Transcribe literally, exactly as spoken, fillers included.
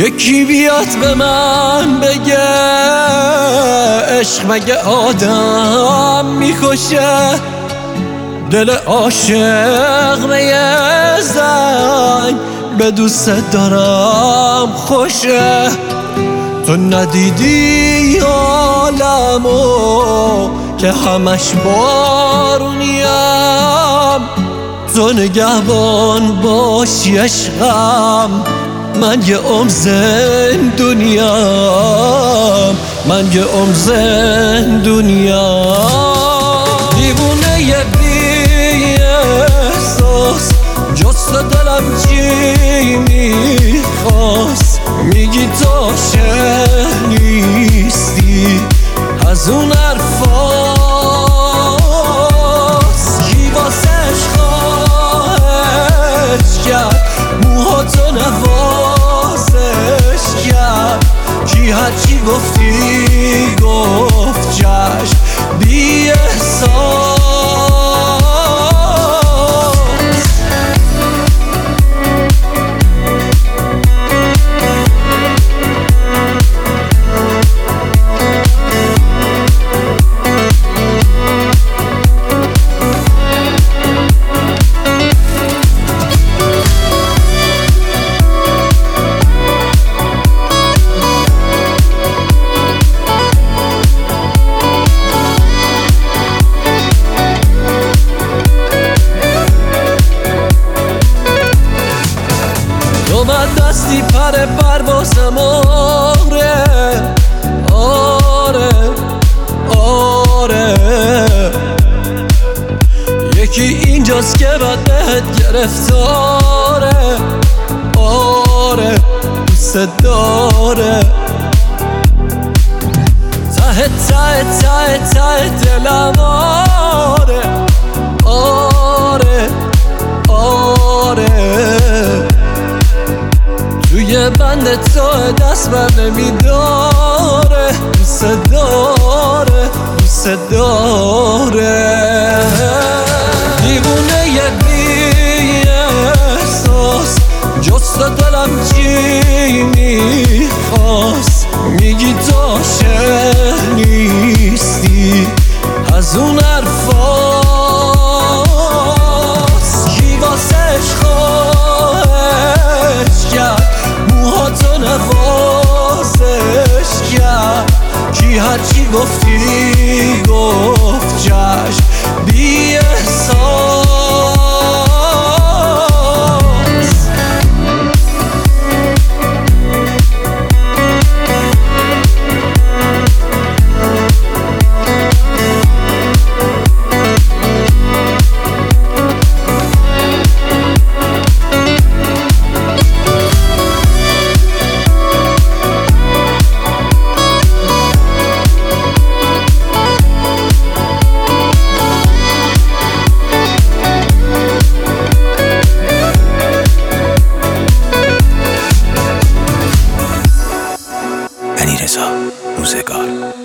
یکی بیاد به من بگه عشق مگه آدم میکشه؟ دل عاشق به یه زنگ به دوست دارم خوشه. تو ندیدی عالمو که همش بارونیم، تو نگهبان باشی عشقم، من یه عمر زندونیم، من یه عمر زندونیم. دیوونه یه بی احساس جست دلم چی میخواست، میگی تو عاشق نیستی از اون حرفاست. کی واسش خواهش کرد موهاتو نوازش کرد، کی هرچی گفتی گفت چشم بی احساس. من دستی پر پروازم، آره آره آره. یکی اینجاست که بد بهت گرفتاره، آره دوست داره. ته ته ته ته دلم، آره آره آره. توی بند تو دست بر نمیداره، دوست داره دوست داره. دیوونه یه بی احساس جست دلم چی میخواست، میگی تو عاشق نیستی از اون حرفاست. کی واسش خواهش کرد موهاتو نوازش کرد، کی هرچی گفتی گفت چشم بی احساس. علیرضا روزگار.